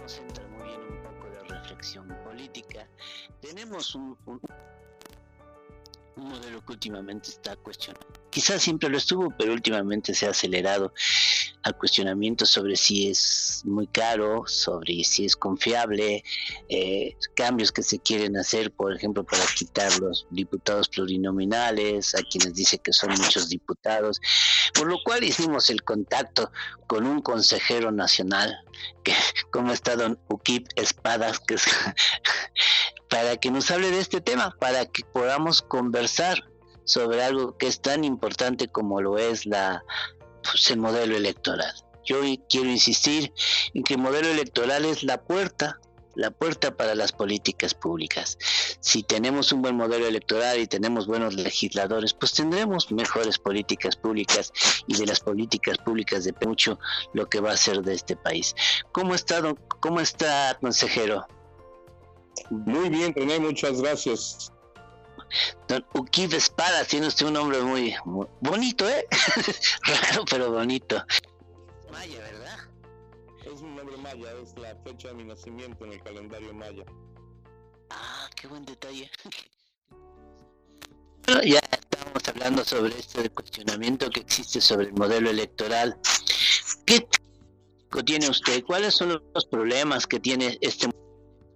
centra muy bien un poco de reflexión política. Tenemos un modelo que últimamente está cuestionado. Quizás siempre lo estuvo, pero últimamente se ha acelerado al cuestionamiento sobre si es muy caro, sobre si es confiable, cambios que se quieren hacer, por ejemplo, para quitar los diputados plurinominales, a quienes dice que son muchos diputados, por lo cual hicimos el contacto con un consejero nacional, que como está don Ukip Espadas, que es para que nos hable de este tema, para que podamos conversar sobre algo que es tan importante como lo es el modelo electoral. Yo quiero insistir en que el modelo electoral es la puerta para las políticas públicas. Si tenemos un buen modelo electoral y tenemos buenos legisladores, pues tendremos mejores políticas públicas, y de las políticas públicas depende mucho lo que va a ser de este país. ¿Cómo está, consejero? Muy bien, René, muchas gracias. Don Ukip Espadas, tiene usted un nombre muy bonito, ¿eh? Raro, pero bonito. Maya, ¿verdad? Es un nombre maya, es la fecha de mi nacimiento en el calendario maya. Ah, qué buen detalle. Bueno, ya estamos hablando sobre este cuestionamiento que existe sobre el modelo electoral. ¿Qué tiene usted? ¿Cuáles son los problemas que tiene este modelo?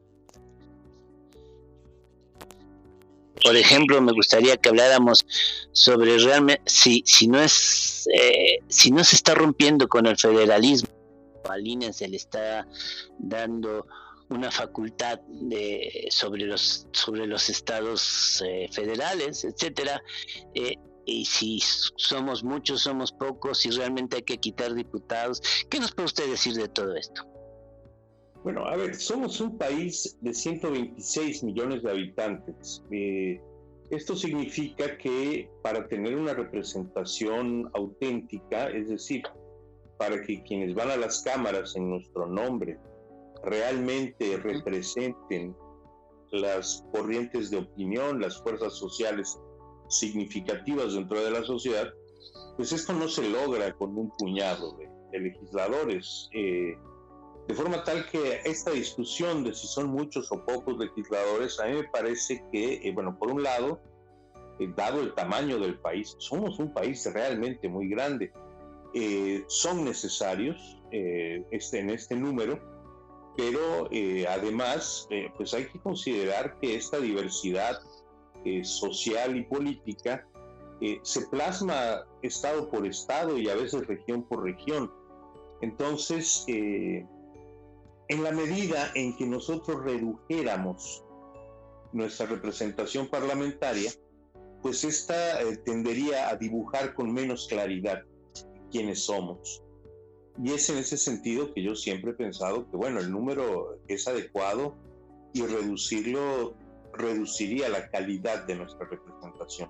Por ejemplo, me gustaría que habláramos sobre realmente si no se está rompiendo con el federalismo. Al INE se le está dando una facultad sobre los estados federales, etcétera, y si somos muchos, somos pocos, si realmente hay que quitar diputados. ¿Qué nos puede usted decir de todo esto? Bueno, a ver, somos un país de 126 millones de habitantes. Esto significa que para tener una representación auténtica, es decir, para que quienes van a las cámaras en nuestro nombre realmente representen las corrientes de opinión, las fuerzas sociales significativas dentro de la sociedad, pues esto no se logra con un puñado de legisladores. De forma tal que esta discusión de si son muchos o pocos legisladores, a mí me parece que, bueno, por un lado, dado el tamaño del país, somos un país realmente muy grande, son necesarios en este número, pero además, pues hay que considerar que esta diversidad social y política se plasma estado por estado y a veces región por región. Entonces, en la medida en que nosotros redujéramos nuestra representación parlamentaria, pues esta tendería a dibujar con menos claridad quiénes somos. Y es en ese sentido que yo siempre he pensado que, bueno, el número es adecuado y reducirlo reduciría la calidad de nuestra representación.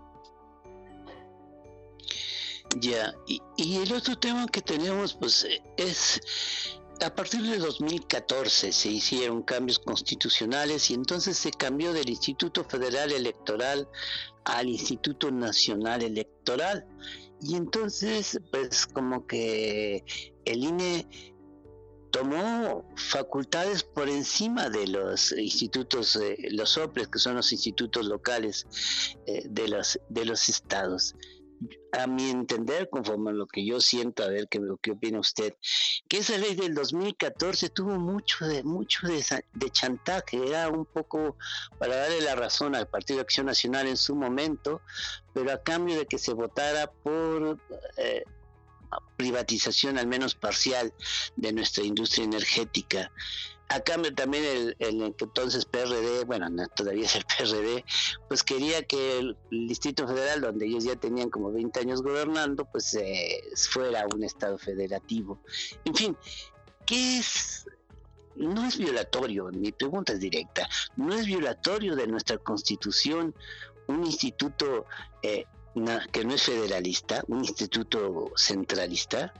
Ya, y el otro tema que tenemos, pues, es... A partir de 2014 se hicieron cambios constitucionales y entonces se cambió del Instituto Federal Electoral al Instituto Nacional Electoral. Y entonces, pues como que el INE tomó facultades por encima de los institutos, los OPLES, que son los institutos locales de los estados. A mi entender, conforme a lo que yo siento, a ver qué opina usted, que esa ley del 2014 tuvo mucho de chantaje, era un poco para darle la razón al Partido de Acción Nacional en su momento, pero a cambio de que se votara por privatización al menos parcial de nuestra industria energética. A cambio también el entonces PRD, bueno, no, todavía es el PRD, pues quería que el Distrito Federal, donde ellos ya tenían como 20 años gobernando, pues fuera un estado federativo. En fin, ¿qué es? No es violatorio, mi pregunta es directa, ¿no es violatorio de nuestra Constitución un instituto que no es federalista, un instituto centralista?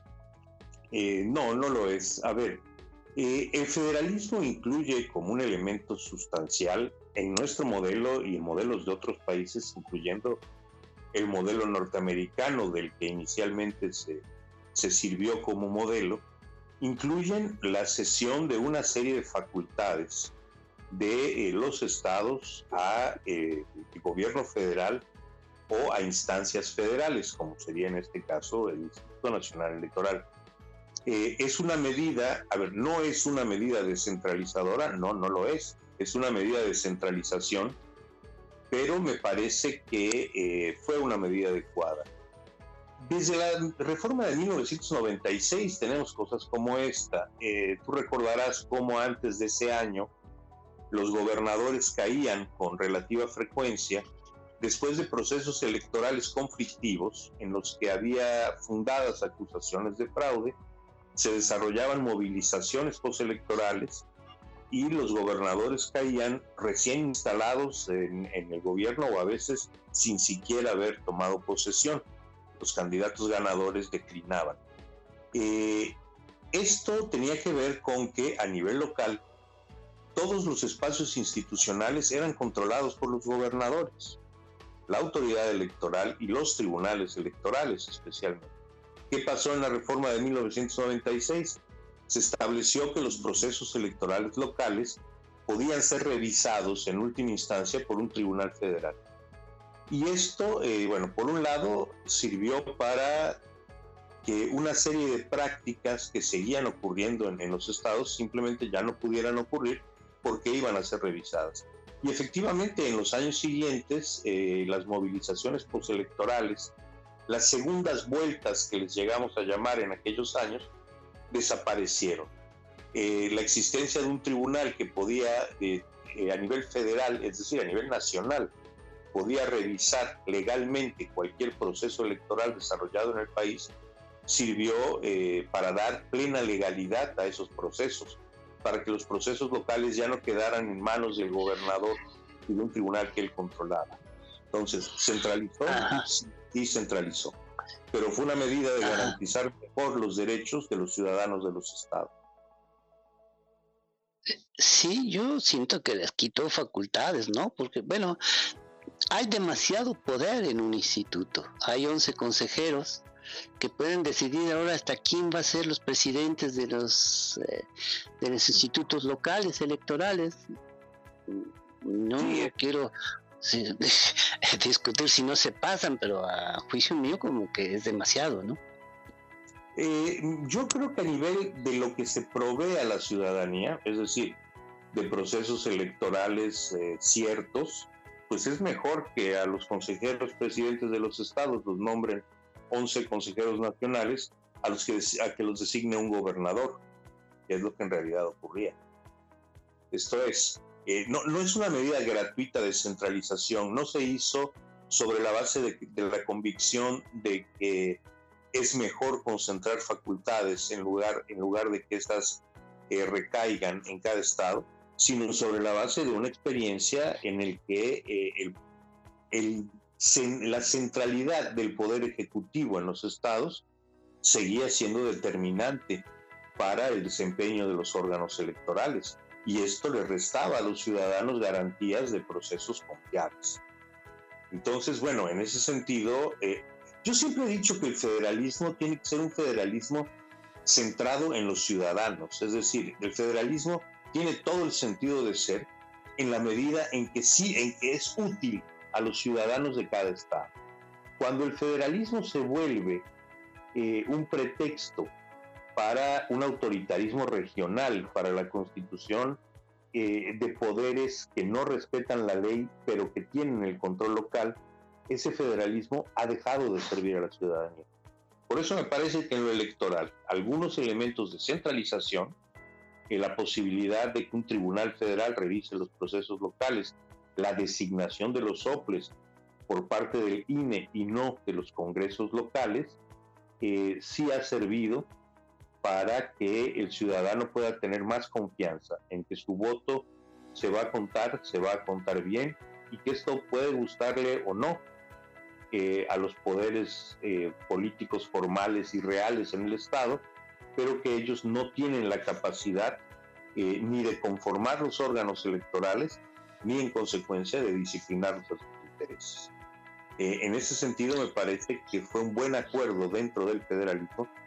No lo es. A ver, el federalismo incluye como un elemento sustancial en nuestro modelo y en modelos de otros países, incluyendo el modelo norteamericano del que inicialmente se sirvió como modelo, incluyen la cesión de una serie de facultades de los estados a el gobierno federal o a instancias federales, como sería en este caso el Instituto Nacional Electoral. Es una medida, no es una medida descentralizadora, no lo es una medida de descentralización, pero me parece que fue una medida adecuada. Desde la reforma de 1996 tenemos cosas como esta. Tú recordarás cómo antes de ese año los gobernadores caían con relativa frecuencia después de procesos electorales conflictivos en los que había fundadas acusaciones de fraude, se desarrollaban movilizaciones postelectorales y los gobernadores caían recién instalados en el gobierno o a veces sin siquiera haber tomado posesión. Los candidatos ganadores declinaban. Esto tenía que ver con que a nivel local todos los espacios institucionales eran controlados por los gobernadores, la autoridad electoral y los tribunales electorales especialmente. ¿Qué pasó en la reforma de 1996? Se estableció que los procesos electorales locales podían ser revisados en última instancia por un tribunal federal. Y esto, por un lado, sirvió para que una serie de prácticas que seguían ocurriendo en los estados simplemente ya no pudieran ocurrir porque iban a ser revisadas. Y efectivamente, en los años siguientes, las movilizaciones postelectorales, las segundas vueltas que les llegamos a llamar en aquellos años, desaparecieron. La existencia de un tribunal que podía, a nivel federal, es decir, a nivel nacional, podía revisar legalmente cualquier proceso electoral desarrollado en el país, sirvió para dar plena legalidad a esos procesos, para que los procesos locales ya no quedaran en manos del gobernador y de un tribunal que él controlaba. Entonces, ¿centralizó? Sí, centralizó. Pero fue una medida de garantizar mejor los derechos de los ciudadanos de los estados. Sí, yo siento que les quitó facultades, ¿no? Porque, hay demasiado poder en un instituto. Hay 11 consejeros que pueden decidir ahora hasta quién va a ser los presidentes de los institutos locales electorales. No quiero discutir si no se pasan, pero a juicio mío como que es demasiado, ¿no? Yo creo que a nivel de lo que se provee a la ciudadanía, es decir, de procesos electorales ciertos, pues es mejor que a los consejeros presidentes de los estados los nombren 11 consejeros nacionales a que los designe un gobernador, que es lo que en realidad ocurría. Esto es, no es una medida gratuita de centralización, no se hizo sobre la base de la convicción de que es mejor concentrar facultades en lugar de que estas recaigan en cada estado, sino sobre la base de una experiencia en el que la centralidad del poder ejecutivo en los estados seguía siendo determinante para el desempeño de los órganos electorales, y esto le restaba a los ciudadanos garantías de procesos confiables. Entonces, en ese sentido, yo siempre he dicho que el federalismo tiene que ser un federalismo centrado en los ciudadanos, es decir, el federalismo tiene todo el sentido de ser en la medida en que es útil a los ciudadanos de cada estado. Cuando el federalismo se vuelve un pretexto para un autoritarismo regional, para la constitución de poderes que no respetan la ley, pero que tienen el control local, ese federalismo ha dejado de servir a la ciudadanía. Por eso me parece que en lo electoral, algunos elementos de centralización, la posibilidad de que un tribunal federal revise los procesos locales, la designación de los soples por parte del INE y no de los congresos locales, sí ha servido para que el ciudadano pueda tener más confianza en que su voto se va a contar bien, y que esto puede gustarle o no a los poderes políticos formales y reales en el Estado, pero que ellos no tienen la capacidad ni de conformar los órganos electorales, ni en consecuencia de disciplinarlos a sus intereses. En ese sentido, me parece que fue un buen acuerdo dentro del federalismo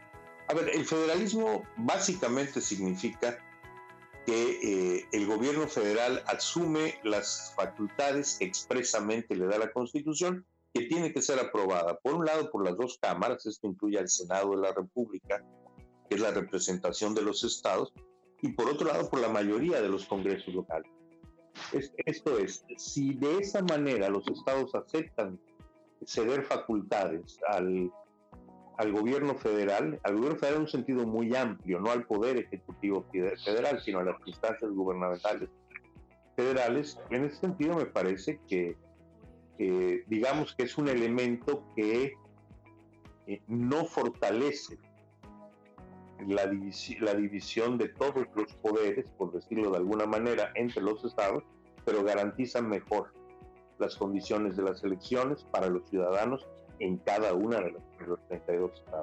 A ver, el federalismo básicamente significa que el gobierno federal asume las facultades que expresamente le da la Constitución, que tiene que ser aprobada, por un lado, por las dos cámaras, esto incluye al Senado de la República, que es la representación de los estados, y por otro lado, por la mayoría de los congresos locales. Esto es, si de esa manera los estados aceptan ceder facultades al gobierno federal en un sentido muy amplio, no al poder ejecutivo federal, sino a las instancias gubernamentales federales, en ese sentido me parece que digamos que es un elemento que no fortalece la división de todos los poderes, por decirlo de alguna manera, entre los estados, pero garantiza mejor las condiciones de las elecciones para los ciudadanos en cada una de los 32 estados.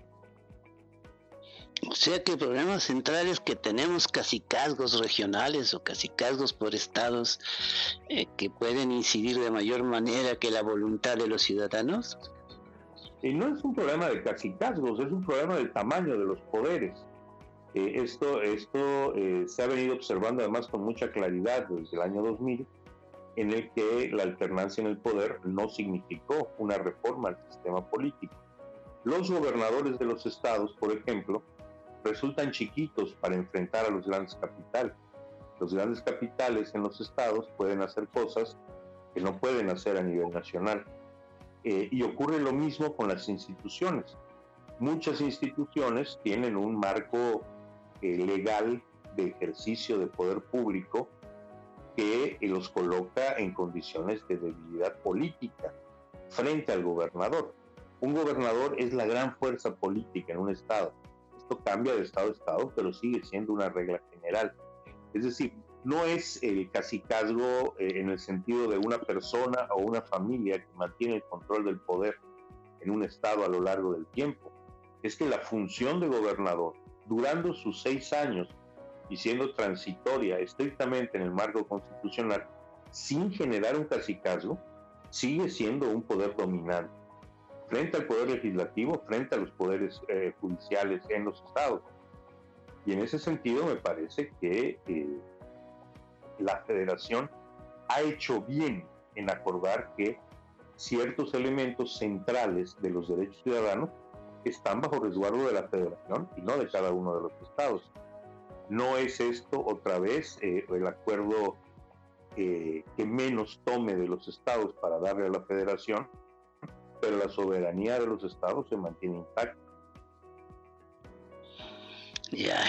O sea que el problema central es que tenemos cacicazgos regionales o cacicazgos por estados que pueden incidir de mayor manera que la voluntad de los ciudadanos. No es un problema de cacicazgos, es un problema del tamaño de los poderes. Esto se ha venido observando además con mucha claridad desde el año 2000, en el que la alternancia en el poder no significó una reforma al sistema político. Los gobernadores de los estados, por ejemplo, resultan chiquitos para enfrentar a los grandes capitales. Los grandes capitales en los estados pueden hacer cosas que no pueden hacer a nivel nacional. Y ocurre lo mismo con las instituciones. Muchas instituciones tienen un marco legal de ejercicio de poder público que los coloca en condiciones de debilidad política frente al gobernador. Un gobernador es la gran fuerza política en un estado. Esto cambia de estado a estado, pero sigue siendo una regla general. Es decir, no es el cacicazgo en el sentido de una persona o una familia que mantiene el control del poder en un estado a lo largo del tiempo. Es que la función de gobernador, durando sus 6 años y siendo transitoria estrictamente en el marco constitucional, sin generar un cacicazgo, sigue siendo un poder dominante frente al poder legislativo, frente a los poderes judiciales en los estados. Y en ese sentido me parece que la federación ha hecho bien en acordar que ciertos elementos centrales de los derechos ciudadanos están bajo resguardo de la federación y no de cada uno de los estados. No es esto otra vez el acuerdo que menos tome de los estados para darle a la federación, pero la soberanía de los estados se mantiene intacta. Ya,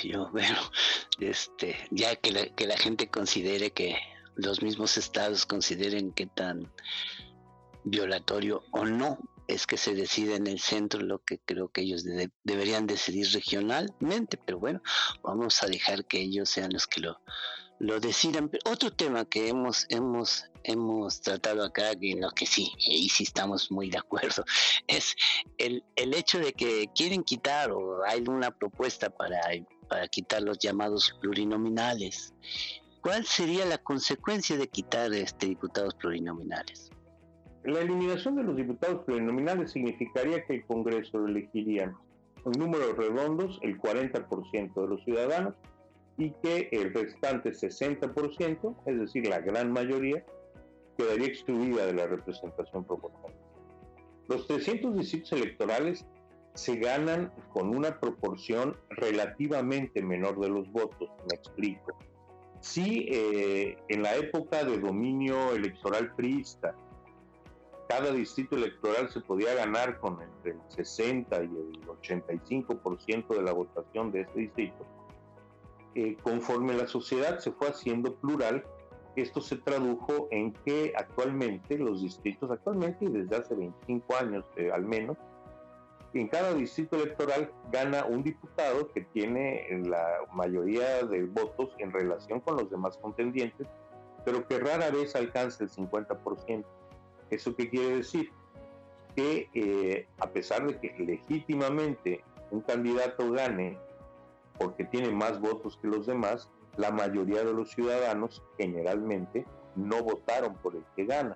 ya que la gente considere, que los mismos estados consideren qué tan violatorio o no es que se decide en el centro, lo que creo que ellos deberían decidir regionalmente, pero bueno, vamos a dejar que ellos sean los que lo decidan. Pero otro tema que hemos tratado acá, en lo que sí, y sí estamos muy de acuerdo, es el hecho de que quieren quitar, o hay una propuesta para quitar los llamados plurinominales. ¿Cuál sería la consecuencia de quitar diputados plurinominales? La eliminación de los diputados plurinominales significaría que el Congreso elegiría en números redondos el 40% de los ciudadanos y que el restante 60%, es decir, la gran mayoría, quedaría excluida de la representación proporcional. Los 300 distritos electorales se ganan con una proporción relativamente menor de los votos, me explico. Si en la época de dominio electoral priista, cada distrito electoral se podía ganar con entre el 60 y el 85% de la votación de ese distrito, conforme la sociedad se fue haciendo plural, esto se tradujo en que actualmente los distritos, y desde hace 25 años al menos, en cada distrito electoral gana un diputado que tiene la mayoría de votos en relación con los demás contendientes, pero que rara vez alcanza el 50%. ¿Eso qué quiere decir? Que a pesar de que legítimamente un candidato gane porque tiene más votos que los demás, la mayoría de los ciudadanos generalmente no votaron por el que gana.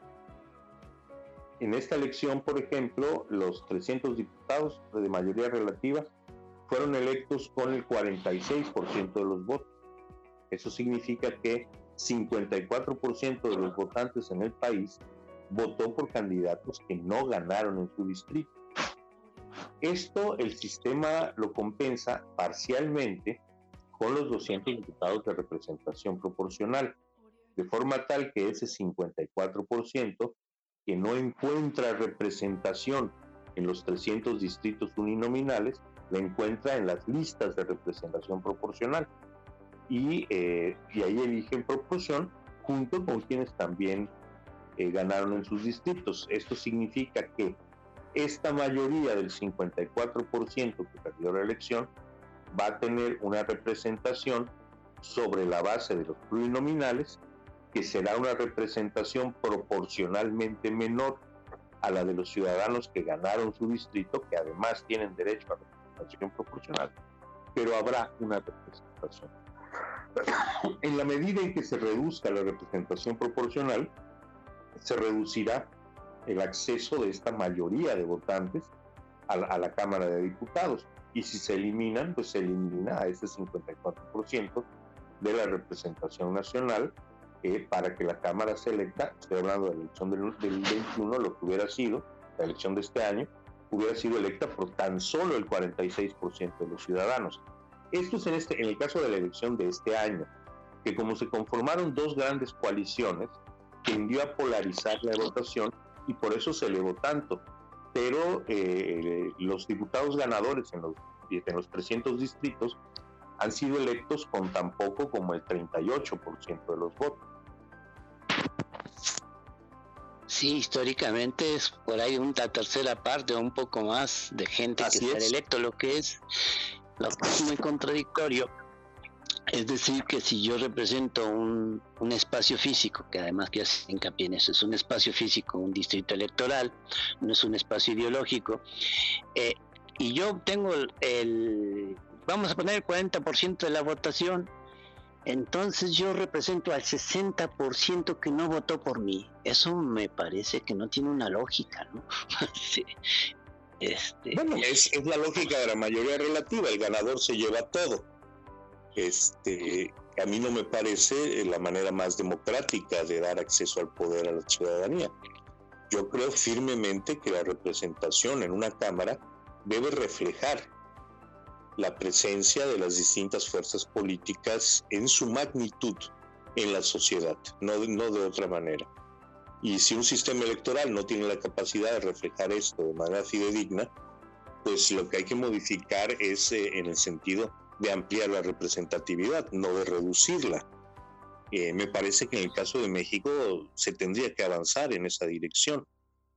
En esta elección, por ejemplo, los 300 diputados de mayoría relativa fueron electos con el 46% de los votos. Eso significa que 54% de los votantes en el país votó por candidatos que no ganaron en su distrito. Esto el sistema lo compensa parcialmente con los 200 diputados de representación proporcional, de forma tal que ese 54% que no encuentra representación en los 300 distritos uninominales, la encuentra en las listas de representación proporcional. Y ahí eligen proporción junto con quienes también ganaron en sus distritos. Esto significa que esta mayoría del 54% que perdió la elección va a tener una representación sobre la base de los plurinominales, que será una representación proporcionalmente menor a la de los ciudadanos que ganaron su distrito, que además tienen derecho a representación proporcional, pero habrá una representación. En la medida en que se reduzca la representación proporcional, se reducirá el acceso de esta mayoría de votantes a la Cámara de Diputados. Y si se eliminan, pues se elimina a ese 54% de la representación nacional para que la Cámara se electa. Estoy hablando de la elección del 21, lo que hubiera sido, la elección de este año, hubiera sido electa por tan solo el 46% de los ciudadanos. Esto es en el caso de la elección de este año, que como se conformaron dos grandes coaliciones, tendió a polarizar la votación y por eso se elevó tanto. Pero los diputados ganadores en los 300 distritos han sido electos con tan poco como el 38% de los votos. Sí, históricamente es por ahí una tercera parte o un poco más de gente que será electo, lo que es muy contradictorio. Es decir, que si yo represento un espacio físico, que además que hace hincapié en eso, es un espacio físico, un distrito electoral, no es un espacio ideológico, y yo obtengo vamos a poner el 40% de la votación, entonces yo represento al 60% que no votó por mí. Eso me parece que no tiene una lógica, ¿no? Sí. Bueno, es la lógica de la mayoría relativa, el ganador se lleva todo. A mí no me parece la manera más democrática de dar acceso al poder a la ciudadanía. Yo creo firmemente que la representación en una Cámara debe reflejar la presencia de las distintas fuerzas políticas en su magnitud en la sociedad, no de otra manera. Y si un sistema electoral no tiene la capacidad de reflejar esto de manera fidedigna, pues lo que hay que modificar es en el sentido de ampliar la representatividad, no de reducirla. Me parece que en el caso de México se tendría que avanzar en esa dirección.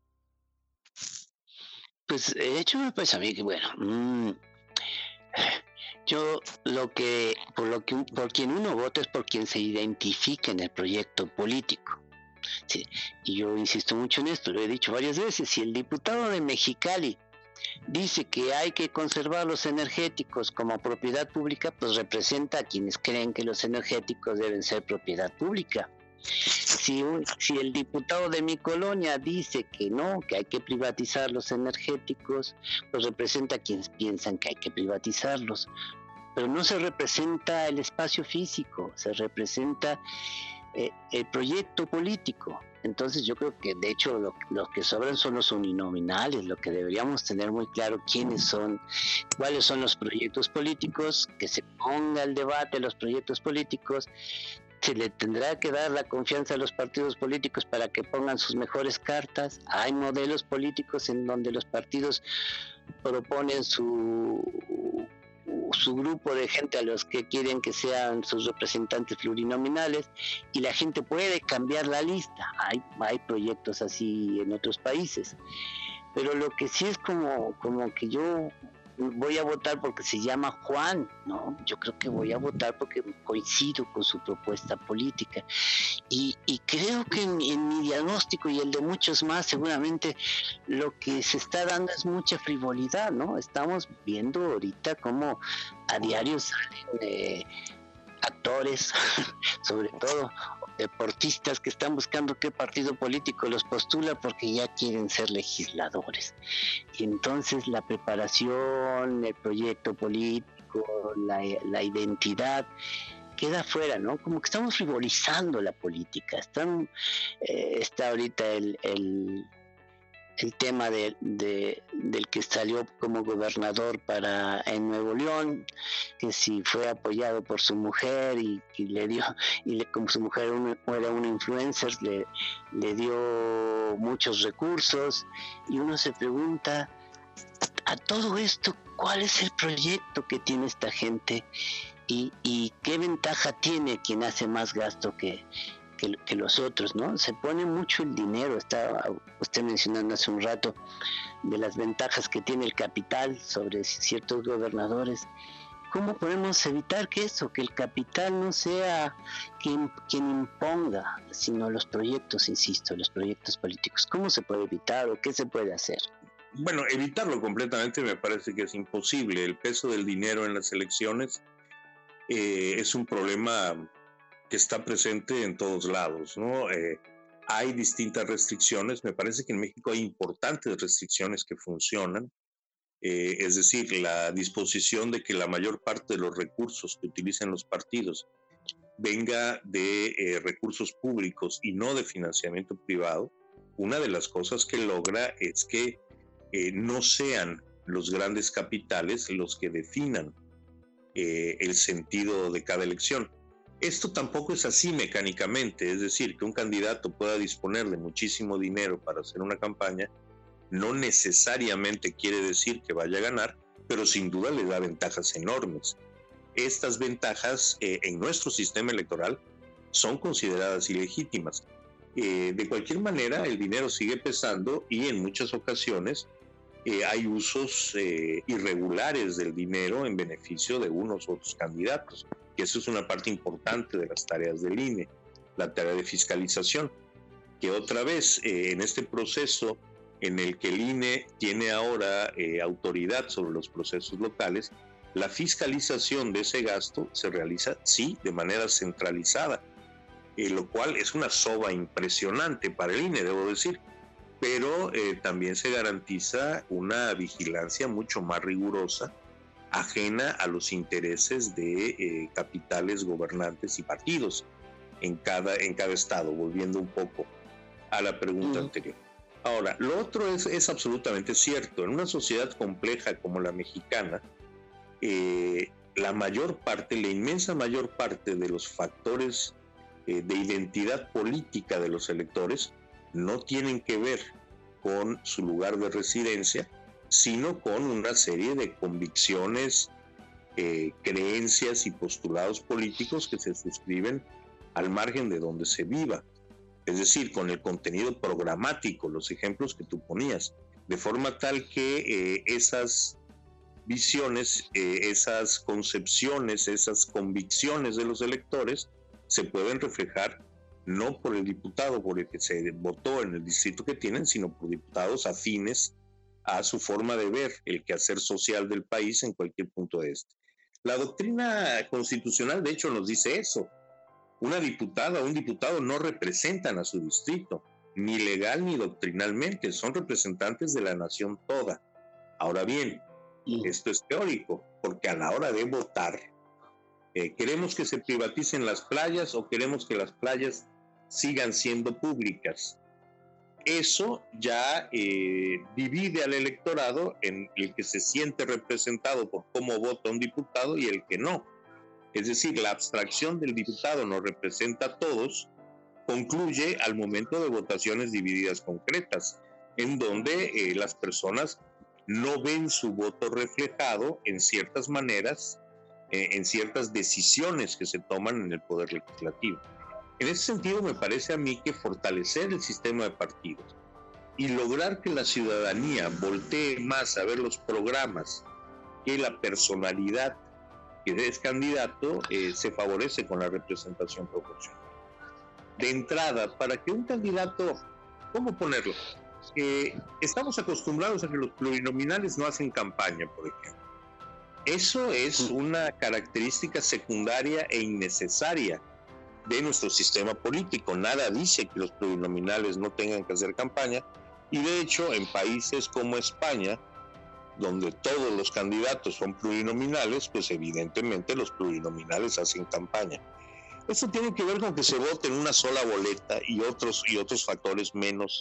Pues de hecho me parece a mí que yo por quien uno vota es por quien se identifica en el proyecto político. Sí, y yo insisto mucho en esto, lo he dicho varias veces. Si el diputado de Mexicali dice que hay que conservar los energéticos como propiedad pública, pues representa a quienes creen que los energéticos deben ser propiedad pública. Si el diputado de mi colonia dice que no, que hay que privatizar los energéticos, pues representa a quienes piensan que hay que privatizarlos. Pero no se representa el espacio físico, se representa el proyecto político. Entonces yo creo que de hecho lo que sobran son los uninominales. Lo que deberíamos tener muy claro cuáles son los proyectos políticos, que se ponga el debate los proyectos políticos. Se le tendrá que dar la confianza a los partidos políticos para que pongan sus mejores cartas. Hay modelos políticos en donde los partidos proponen su grupo de gente a los que quieren que sean sus representantes plurinominales, y la gente puede cambiar la lista. Hay proyectos así en otros países, pero lo que sí es como que yo voy a votar porque se llama Juan, ¿no? Yo creo que voy a votar porque coincido con su propuesta política, y creo que en mi diagnóstico y el de muchos más, seguramente lo que se está dando es mucha frivolidad, ¿no? Estamos viendo ahorita cómo a diario salen actores, sobre todo deportistas que están buscando qué partido político los postula porque ya quieren ser legisladores. Y entonces la preparación, el proyecto político, la identidad queda fuera, ¿no? Como que estamos frivolizando la política. Está ahorita el tema del que salió como gobernador en Nuevo León, que si fue apoyado por su mujer y como su mujer era una influencer, le dio muchos recursos, y uno se pregunta, a todo esto, ¿cuál es el proyecto que tiene esta gente? Y qué ventaja tiene quien hace más gasto que los otros, ¿no? Se pone mucho el dinero. Estaba usted mencionando hace un rato de las ventajas que tiene el capital sobre ciertos gobernadores. ¿Cómo podemos evitar que el capital no sea quien imponga, sino los proyectos, insisto, los proyectos políticos? ¿Cómo se puede evitar o qué se puede hacer? Bueno, evitarlo completamente me parece que es imposible. El peso del dinero en las elecciones es un problema que está presente en todos lados, ¿no? Hay distintas restricciones. Me parece que en México hay importantes restricciones que funcionan. Es decir, la disposición de que la mayor parte de los recursos que utilizan los partidos venga de recursos públicos y no de financiamiento privado. Una de las cosas que logra es que no sean los grandes capitales los que definan el sentido de cada elección. Esto tampoco es así mecánicamente, es decir, que un candidato pueda disponer de muchísimo dinero para hacer una campaña no necesariamente quiere decir que vaya a ganar, pero sin duda le da ventajas enormes. Estas ventajas en nuestro sistema electoral son consideradas ilegítimas. De cualquier manera, el dinero sigue pesando y en muchas ocasiones hay usos irregulares del dinero en beneficio de unos u otros candidatos, que eso es una parte importante de las tareas del INE, la tarea de fiscalización, que otra vez en este proceso en el que el INE tiene ahora autoridad sobre los procesos locales, la fiscalización de ese gasto se realiza, sí, de manera centralizada, lo cual es una soba impresionante para el INE, debo decir, pero también se garantiza una vigilancia mucho más rigurosa, ajena a los intereses de capitales gobernantes y partidos en cada estado, volviendo un poco a la pregunta anterior. Ahora, lo otro es absolutamente cierto. En una sociedad compleja como la mexicana, la inmensa mayor parte de los factores de identidad política de los electores no tienen que ver con su lugar de residencia, sino con una serie de convicciones, creencias y postulados políticos que se suscriben al margen de donde se viva. Es decir, con el contenido programático, los ejemplos que tú ponías, de forma tal que esas visiones, esas concepciones, esas convicciones de los electores se pueden reflejar no por el diputado por el que se votó en el distrito que tienen, sino por diputados afines a su forma de ver el quehacer social del país en cualquier punto de este. La doctrina constitucional, de hecho, nos dice eso. Una diputada o un diputado no representan a su distrito, ni legal ni doctrinalmente, son representantes de la nación toda. Ahora bien, esto es teórico, porque a la hora de votar, ¿queremos que se privaticen las playas o queremos que las playas sigan siendo públicas? Eso ya divide al electorado en el que se siente representado por cómo vota un diputado y el que no. Es decir, la abstracción del diputado nos representa a todos, concluye al momento de votaciones divididas concretas, en donde las personas no ven su voto reflejado en ciertas maneras, en ciertas decisiones que se toman en el Poder Legislativo. En ese sentido, me parece a mí que fortalecer el sistema de partidos y lograr que la ciudadanía voltee más a ver los programas que la personalidad que es candidato, se favorece con la representación proporcional. De entrada, para que un candidato, ¿cómo ponerlo? Estamos acostumbrados a que los plurinominales no hacen campaña, por ejemplo. Eso es una característica secundaria e innecesaria de nuestro sistema político. Nada dice que los plurinominales no tengan que hacer campaña, y de hecho en países como España, donde todos los candidatos son plurinominales, pues evidentemente los plurinominales hacen campaña. Esto tiene que ver con que se vote en una sola boleta y otros factores menos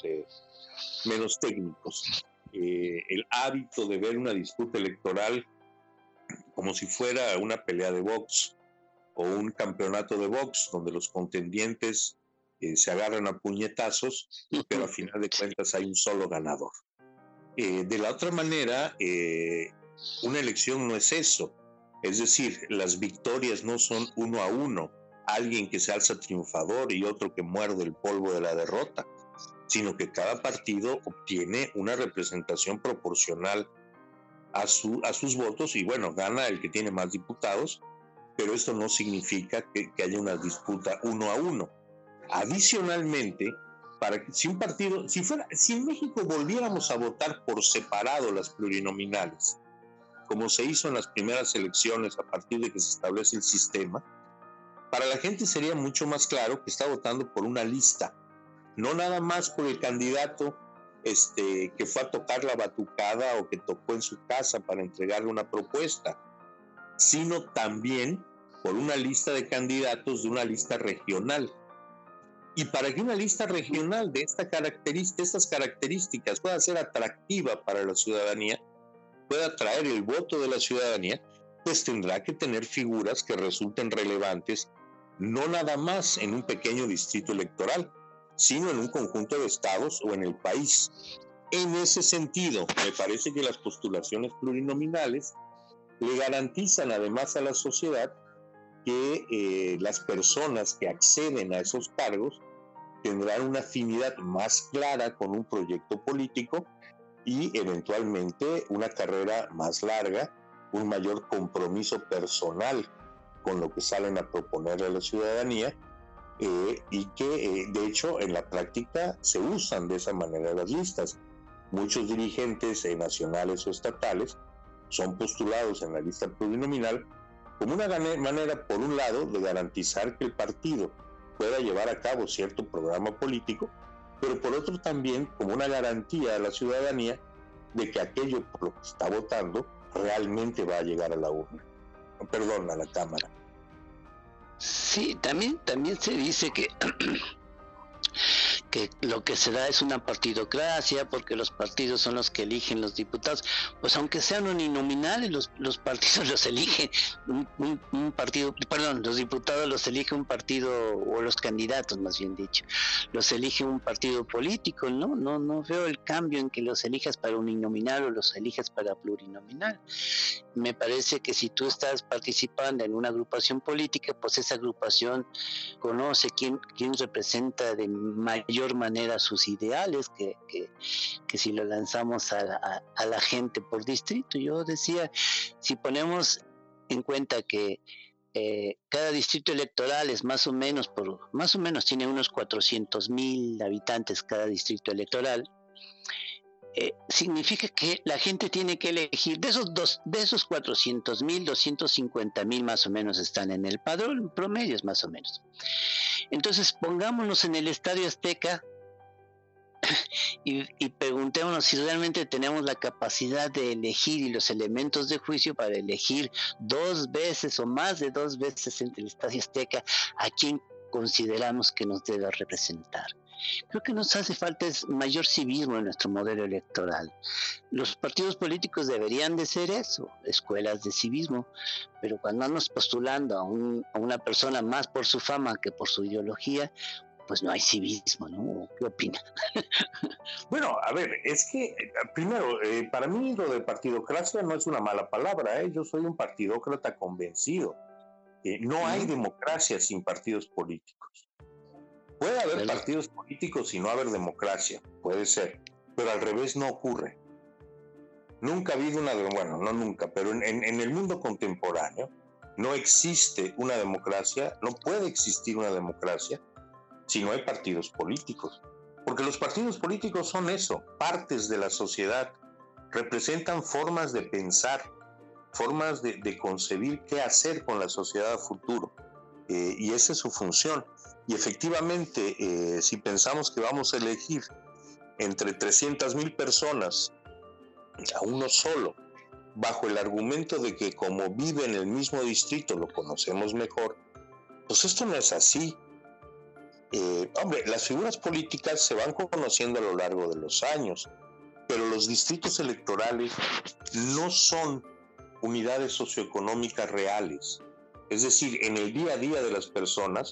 técnicos. El hábito de ver una disputa electoral como si fuera una pelea de box o un campeonato de box, donde los contendientes se agarran a puñetazos, pero a final de cuentas hay un solo ganador. De la otra manera, una elección no es eso. Es decir, las victorias no son 1-1, alguien que se alza triunfador y otro que muerde el polvo de la derrota, sino que cada partido obtiene una representación proporcional a sus votos, y bueno, gana el que tiene más diputados, pero esto no significa que haya una disputa 1-1. Adicionalmente, si en México volviéramos a votar por separado las plurinominales, como se hizo en las primeras elecciones a partir de que se establece el sistema, para la gente sería mucho más claro que está votando por una lista, no nada más por el candidato que fue a tocar la batucada o que tocó en su casa para entregarle una propuesta, sino también por una lista de candidatos de una lista regional. Y para que una lista regional de estas características pueda ser atractiva para la ciudadanía, pueda atraer el voto de la ciudadanía, pues tendrá que tener figuras que resulten relevantes, no nada más en un pequeño distrito electoral, sino en un conjunto de estados o en el país. En ese sentido, me parece que las postulaciones plurinominales le garantizan además a la sociedad que las personas que acceden a esos cargos tendrán una afinidad más clara con un proyecto político y eventualmente una carrera más larga, un mayor compromiso personal con lo que salen a proponer a la ciudadanía, y que de hecho en la práctica se usan de esa manera las listas. Muchos dirigentes nacionales o estatales son postulados en la lista plurinominal como una manera, por un lado, de garantizar que el partido pueda llevar a cabo cierto programa político, pero por otro también como una garantía a la ciudadanía de que aquello por lo que está votando realmente va a llegar a la urna, a la Cámara. Sí, también se dice que lo que se da es una partidocracia, porque los partidos son los que eligen los diputados. Pues aunque sean uninominales, los partidos los elige un partido, perdón, los diputados los elige un partido, o los candidatos más bien dicho, los elige un partido político. No veo el cambio en que los elijas para uninominal o los elijas para plurinominal. Me parece que si tú estás participando en una agrupación política, pues esa agrupación conoce quién representa de mayor manera sus ideales que si lo lanzamos a la gente por distrito. Yo decía, si ponemos en cuenta que cada distrito electoral es más o menos tiene unos 400,000 habitantes cada distrito electoral, significa que la gente tiene que elegir de esos 400,000, 250,000 más o menos están en el padrón, promedios más o menos. Entonces pongámonos en el Estadio Azteca y preguntémonos si realmente tenemos la capacidad de elegir y los elementos de juicio para elegir 2 veces o más de 2 veces en el Estadio Azteca a quien consideramos que nos debe representar. Creo que nos hace falta mayor civismo en nuestro modelo electoral. Los partidos políticos deberían de ser eso, escuelas de civismo, pero cuando andamos postulando a una persona más por su fama que por su ideología, pues no hay civismo, ¿no? ¿Qué opina? Bueno, a ver, es que primero, para mí lo de partidocracia no es una mala palabra, yo soy un partidócrata convencido. No hay democracia sin partidos políticos. Puede haber partidos políticos y no haber democracia, puede ser, pero al revés no ocurre. Nunca ha habido no nunca, pero en el mundo contemporáneo no existe una democracia, no puede existir una democracia si no hay partidos políticos. Porque los partidos políticos son eso, partes de la sociedad, representan formas de pensar, formas de concebir qué hacer con la sociedad a futuro. y esa es su función. Y efectivamente, si pensamos que vamos a elegir entre 300,000 personas a uno solo, bajo el argumento de que como vive en el mismo distrito lo conocemos mejor, pues esto no es así. Hombre, las figuras políticas se van conociendo a lo largo de los años, pero los distritos electorales no son unidades socioeconómicas reales. Es decir, en el día a día de las personas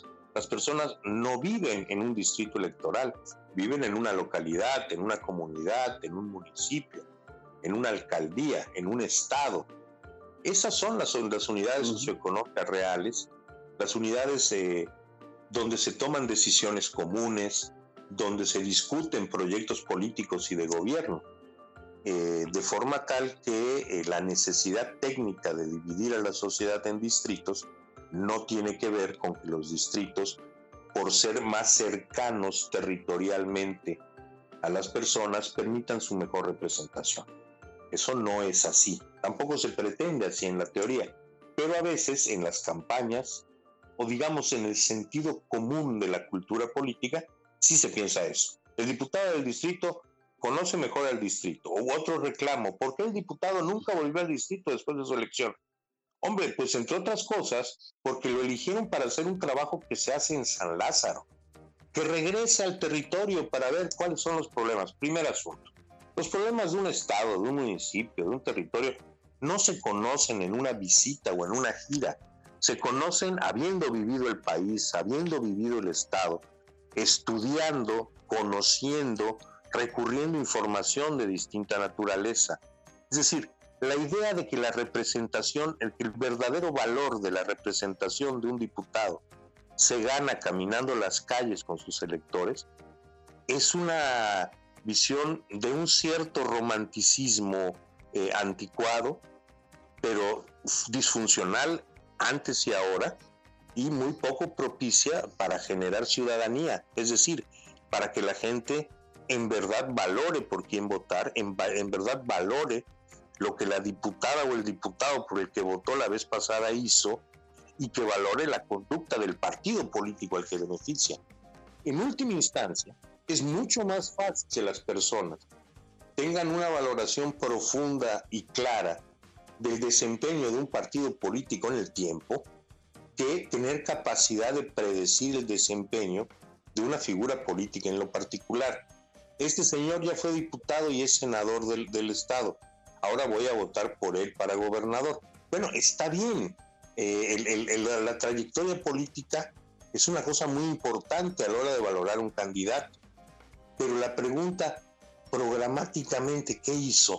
no viven en un distrito electoral, viven en una localidad, en una comunidad, en un municipio, en una alcaldía, en un estado. Esas son las unidades socioeconómicas reales, las unidades donde se toman decisiones comunes, donde se discuten proyectos políticos y de gobierno, de forma tal que la necesidad técnica de dividir a la sociedad en distritos no tiene que ver con que los distritos, por ser más cercanos territorialmente a las personas, permitan su mejor representación. Eso no es así, tampoco se pretende así en la teoría, pero a veces en las campañas, o digamos en el sentido común de la cultura política, sí se piensa eso. El diputado del distrito conoce mejor al distrito. O otro reclamo, ¿por qué el diputado nunca volvió al distrito después de su elección? Hombre, pues entre otras cosas, porque lo eligieron para hacer un trabajo que se hace en San Lázaro, que regrese al territorio para ver cuáles son los problemas. Primer asunto. Los problemas de un estado, de un municipio, de un territorio, no se conocen en una visita o en una gira. Se conocen habiendo vivido el país, habiendo vivido el estado, estudiando, conociendo, recurriendo a información de distinta naturaleza. Es decir, la idea de que la representación, el verdadero valor de la representación de un diputado se gana caminando las calles con sus electores, es una visión de un cierto romanticismo anticuado, pero disfuncional antes y ahora, y muy poco propicia para generar ciudadanía, es decir, para que la gente en verdad valore por quién votar, en verdad valore lo que la diputada o el diputado por el que votó la vez pasada hizo, y que valore la conducta del partido político al que beneficia. En última instancia, es mucho más fácil que las personas tengan una valoración profunda y clara del desempeño de un partido político en el tiempo, que tener capacidad de predecir el desempeño de una figura política en lo particular. Este señor ya fue diputado y es senador del estado, ahora voy a votar por él para gobernador. Bueno, está bien, la trayectoria política es una cosa muy importante a la hora de valorar un candidato, pero la pregunta programáticamente, ¿qué hizo?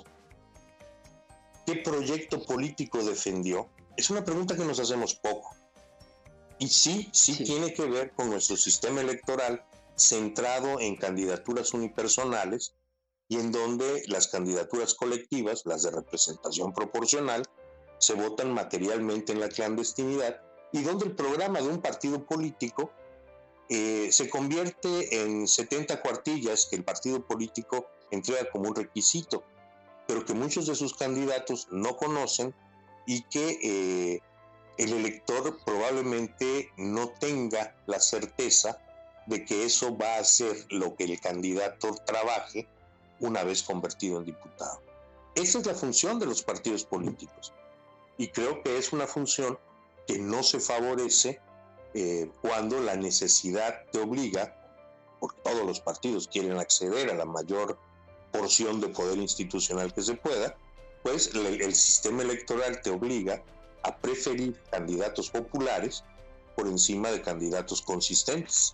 ¿Qué proyecto político defendió? Es una pregunta que nos hacemos poco. Y sí tiene que ver con nuestro sistema electoral centrado en candidaturas unipersonales y en donde las candidaturas colectivas, las de representación proporcional, se votan materialmente en la clandestinidad, y donde el programa de un partido político se convierte en 70 cuartillas que el partido político entrega como un requisito, pero que muchos de sus candidatos no conocen, y que el elector probablemente no tenga la certeza de que eso va a ser lo que el candidato trabaje una vez convertido en diputado. Esa es la función de los partidos políticos, y creo que es una función que no se favorece cuando la necesidad te obliga, porque todos los partidos quieren acceder a la mayor porción de poder institucional que se pueda, pues el sistema electoral te obliga a preferir candidatos populares por encima de candidatos consistentes.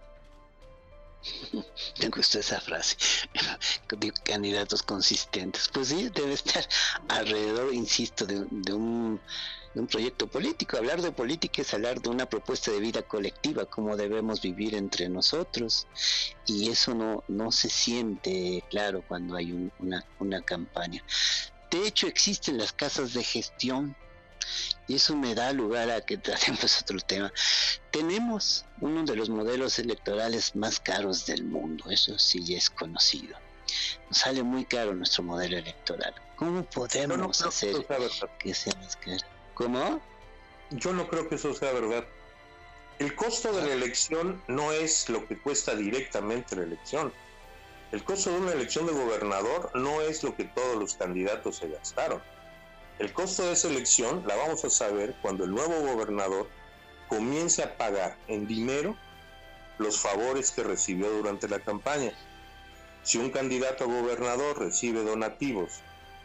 Me gustó esa frase, candidatos consistentes. Pues sí, debe estar alrededor, insisto, de un proyecto político. Hablar de política es hablar de una propuesta de vida colectiva, cómo debemos vivir entre nosotros, y eso no se siente claro cuando hay una campaña. De hecho, existen las casas de gestión, y eso me da lugar a que tratemos otro tema. Tenemos uno de los modelos electorales más caros del mundo, eso sí ya es conocido. Nos sale muy caro nuestro modelo electoral. ¿Cómo podemos hacer que sea más caro? ¿Cómo? Yo no creo que eso sea verdad. El costo de la elección no es lo que cuesta directamente la elección. El costo de una elección de gobernador no es lo que todos los candidatos se gastaron. El costo de esa elección la vamos a saber cuando el nuevo gobernador comience a pagar en dinero los favores que recibió durante la campaña. Si un candidato a gobernador recibe donativos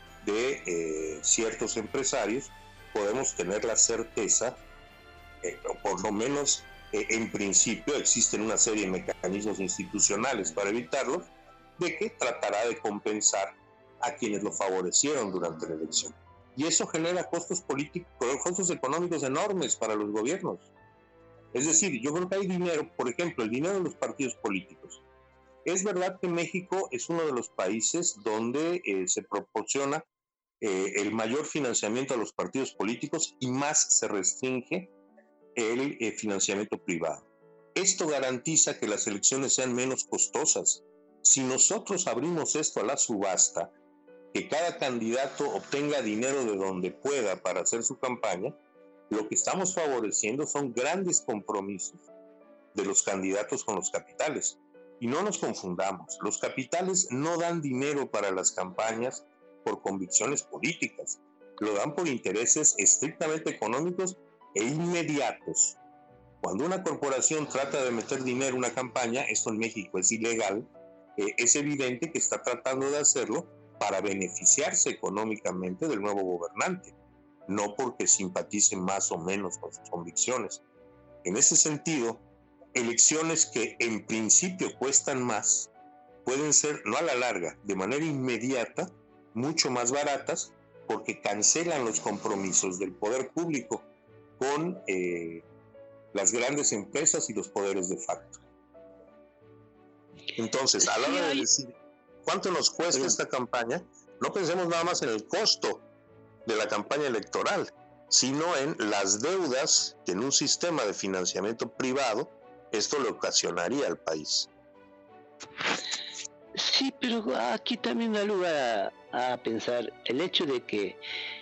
de ciertos empresarios, podemos tener la certeza, o por lo menos en principio existen una serie de mecanismos institucionales para evitarlos, de que tratará de compensar a quienes lo favorecieron durante la elección. Y eso genera costos políticos, costos económicos enormes para los gobiernos. Es decir, yo creo que hay dinero, por ejemplo, el dinero de los partidos políticos. Es verdad que México es uno de los países donde se proporciona el mayor financiamiento a los partidos políticos y más se restringe el financiamiento privado. Esto garantiza que las elecciones sean menos costosas. Si nosotros abrimos esto a la subasta, que cada candidato obtenga dinero de donde pueda para hacer su campaña, lo que estamos favoreciendo son grandes compromisos de los candidatos con los capitales. Y no nos confundamos, los capitales no dan dinero para las campañas por convicciones políticas, lo dan por intereses estrictamente económicos e inmediatos. Cuando una corporación trata de meter dinero en una campaña, esto en México es ilegal, es evidente que está tratando de hacerlo para beneficiarse económicamente del nuevo gobernante, no porque simpatice más o menos con sus convicciones. En ese sentido, elecciones que en principio cuestan más, pueden ser, no a la larga, de manera inmediata, mucho más baratas, porque cancelan los compromisos del poder público con las grandes empresas y los poderes de facto. Entonces, a la hora de decir cuánto nos cuesta esta campaña, no pensemos nada más en el costo de la campaña electoral, sino en las deudas que en un sistema de financiamiento privado esto le ocasionaría al país. Sí, pero aquí también da lugar a pensar el hecho de que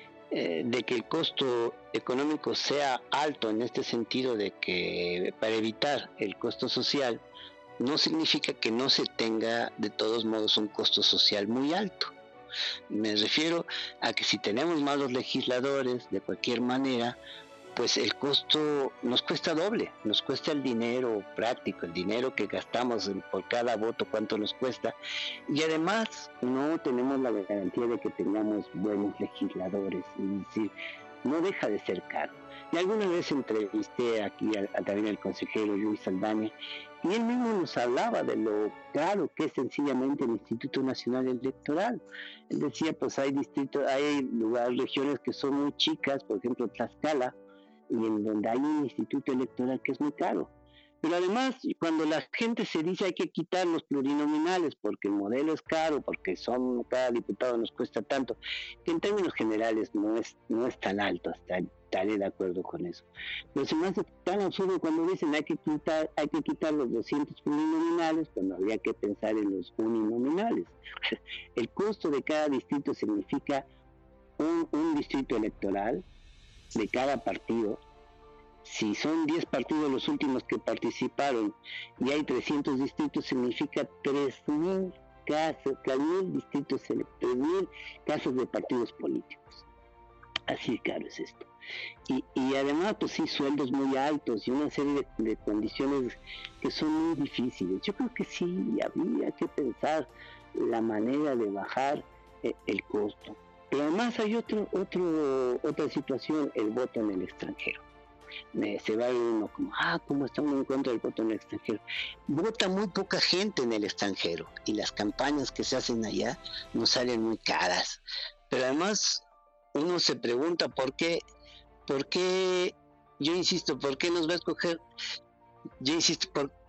el costo económico sea alto, en este sentido de que para evitar el costo social, no significa que no se tenga de todos modos un costo social muy alto. Me refiero a que si tenemos malos legisladores, de cualquier manera, pues el costo nos cuesta doble, nos cuesta el dinero práctico, el dinero que gastamos por cada voto, cuánto nos cuesta, y además no tenemos la garantía de que tengamos buenos legisladores, es decir, no deja de ser caro. Y alguna vez entrevisté aquí también al consejero Luis Saldaña, y él mismo nos hablaba de lo caro que es sencillamente el Instituto Nacional Electoral. Él decía, pues hay regiones que son muy chicas, por ejemplo Tlaxcala, y en donde hay un instituto electoral que es muy caro. Pero además, cuando la gente se dice hay que quitar los plurinominales porque el modelo es caro, porque cada diputado nos cuesta tanto, que en términos generales no es tan alto, estaré de acuerdo con eso. Pero se me hace tan absurdo cuando dicen hay que quitar los 200 plurinominales, cuando habría que pensar en los uninominales. El costo de cada distrito significa un distrito electoral de cada partido. Si son 10 partidos los últimos que participaron y hay 300 distritos, significa 3.000 casos, 3.000 casos de partidos políticos. Así caro es esto. Y además, pues sí, sueldos muy altos y una serie de condiciones que son muy difíciles. Yo creo que sí, habría que pensar la manera de bajar el costo. Pero además hay otra situación, el voto en el extranjero. Se va uno como, ¿cómo está uno en contra del voto en el extranjero? Vota muy poca gente en el extranjero y las campañas que se hacen allá nos salen muy caras. Pero además uno se pregunta por qué, yo insisto, ¿por qué nos va a escoger? Yo insisto,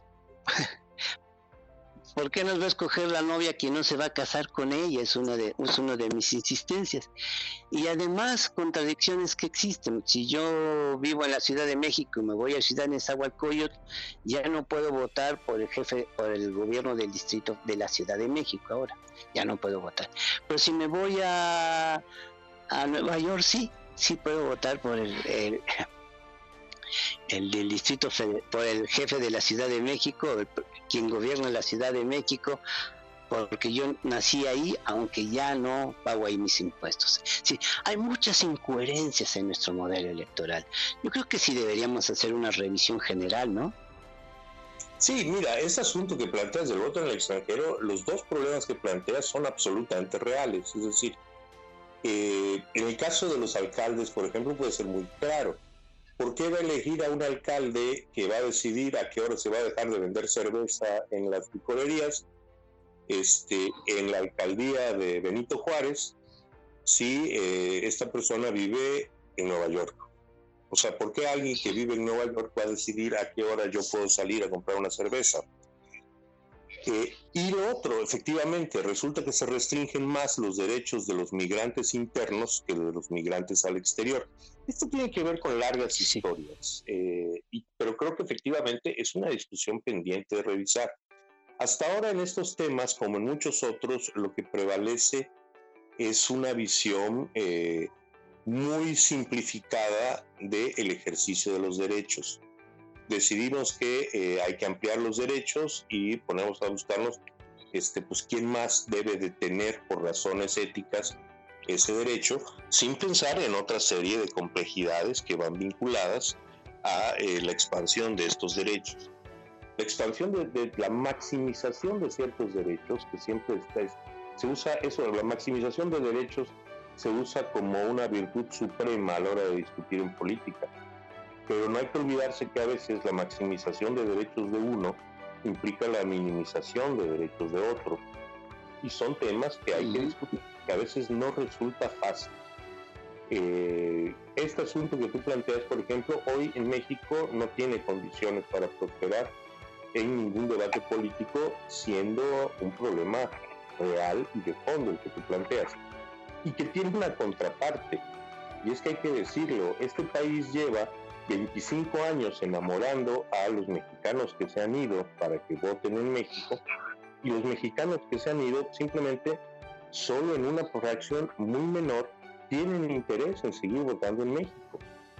¿por qué nos va a escoger la novia quien no se va a casar con ella? Es una de mis insistencias. Y además, contradicciones que existen. Si yo vivo en la Ciudad de México y me voy a Ciudad Nezahualcóyotl, ya no puedo votar por el gobierno del distrito de la Ciudad de México ahora. Ya no puedo votar. Pero si me voy a Nueva York, sí puedo votar por el del distrito por el jefe de la Ciudad de México, quien gobierna la Ciudad de México, porque yo nací ahí, aunque ya no pago ahí mis impuestos. Sí, hay muchas incoherencias en nuestro modelo electoral. Yo creo que sí deberíamos hacer una revisión general, ¿no? Sí, mira, ese asunto que planteas del voto en el extranjero, los dos problemas que planteas son absolutamente reales. Es decir, en el caso de los alcaldes, por ejemplo, puede ser muy claro. ¿Por qué va a elegir a un alcalde que va a decidir a qué hora se va a dejar de vender cerveza en las licorerías, en la alcaldía de Benito Juárez, si esta persona vive en Nueva York? O sea, ¿por qué alguien que vive en Nueva York va a decidir a qué hora yo puedo salir a comprar una cerveza? Y lo otro, efectivamente, resulta que se restringen más los derechos de los migrantes internos que de los migrantes al exterior. Esto tiene que ver con largas historias, pero creo que efectivamente es una discusión pendiente de revisar. Hasta ahora en estos temas, como en muchos otros, lo que prevalece es una visión muy simplificada del ejercicio de los derechos. Decidimos que hay que ampliar los derechos y ponemos a buscarnos pues quién más debe de tener por razones éticas ese derecho, sin pensar en otra serie de complejidades que van vinculadas a la expansión de estos derechos. La expansión de la maximización de ciertos derechos, que siempre se usa eso, la maximización de derechos se usa como una virtud suprema a la hora de discutir en política. Pero no hay que olvidarse que a veces la maximización de derechos de uno implica la minimización de derechos de otro. Y son temas que hay que discutir, que a veces no resulta fácil. Este asunto que tú planteas, por ejemplo, hoy en México no tiene condiciones para prosperar en ningún debate político, siendo un problema real y de fondo el que tú planteas. Y que tiene una contraparte, y es que hay que decirlo, este país lleva 25 años enamorando a los mexicanos que se han ido para que voten en México, y los mexicanos que se han ido simplemente solo en una fracción muy menor tienen interés en seguir votando en México.